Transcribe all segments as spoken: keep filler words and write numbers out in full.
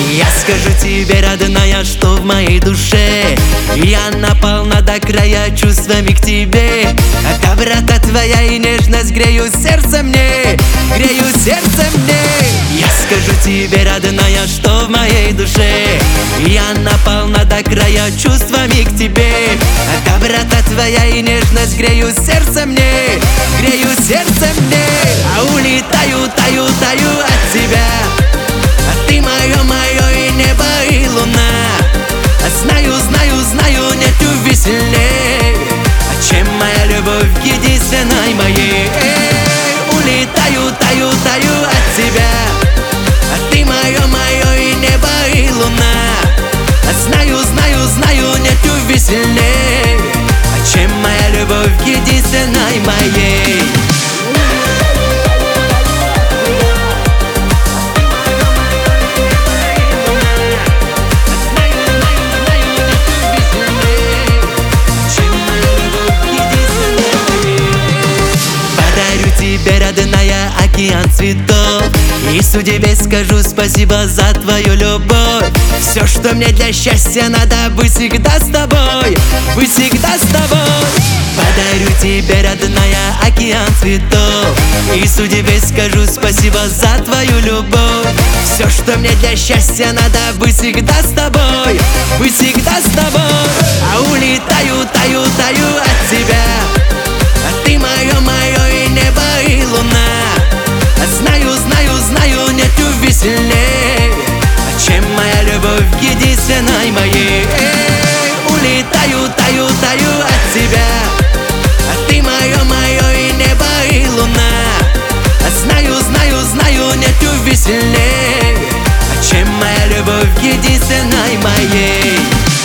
Я скажу тебе, родная, что в моей душе я наполна до края чувствами к тебе. А доброта твоя и нежность грею сердце мне, грею сердце мне. Я скажу тебе, родная, что в моей душе я наполна до края чувствами к тебе. А доброта твоя и нежность грею сердце мне, грею сердце мне. А улетаю, таю, таю от тебя, а ты мое, мое и небо, и луна. А знаю, знаю, знаю, нету веселей, чем моя любовь к единственной моей. Эй, улетаю, таю, таю от тебя, а ты мое, мое и небо, и луна. А знаю, знаю, знаю, нету веселей, чем моя любовь к единственной моей. Тебе, родная, океан цветов, и судьбе скажу спасибо за твою любовь. Все, что мне для счастья надо, быть всегда с тобой, быть всегда с тобой. Подарю тебе, родная, океан цветов, и судьбе скажу спасибо за твою любовь. Все, что мне для счастья надо, быть всегда с тобой, быть всегда с тобой. А улетаю, таю, таю от тебя, а ты мое, мое и небо, и луна. А знаю, знаю, знаю, нету веселей, чем моя любовь к единственной моей. Эй, улетаю, таю, таю от тебя, а ты мое, мое и небо, и луна. А знаю, знаю, знаю, нету веселей, чем моя любовь к единственной моей.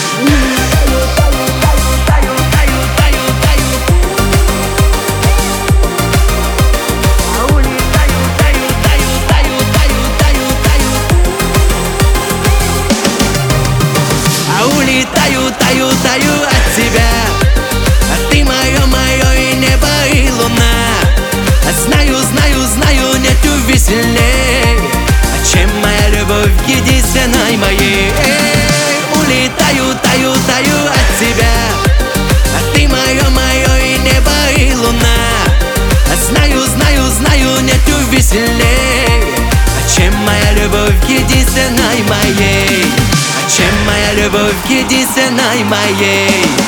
Улетаю, таю, таю от тебя, а ты мое, мое и небо, и луна. А знаю, знаю, знаю, нету веселей, чем моя любовь к единственной моей. Эй, улетаю, таю, таю от тебя, а ты мое, мое и небо, и луна. А знаю, знаю, знаю, нету веселей, чем моя любовь к единственной моей, чем моя любовь к единственной моей.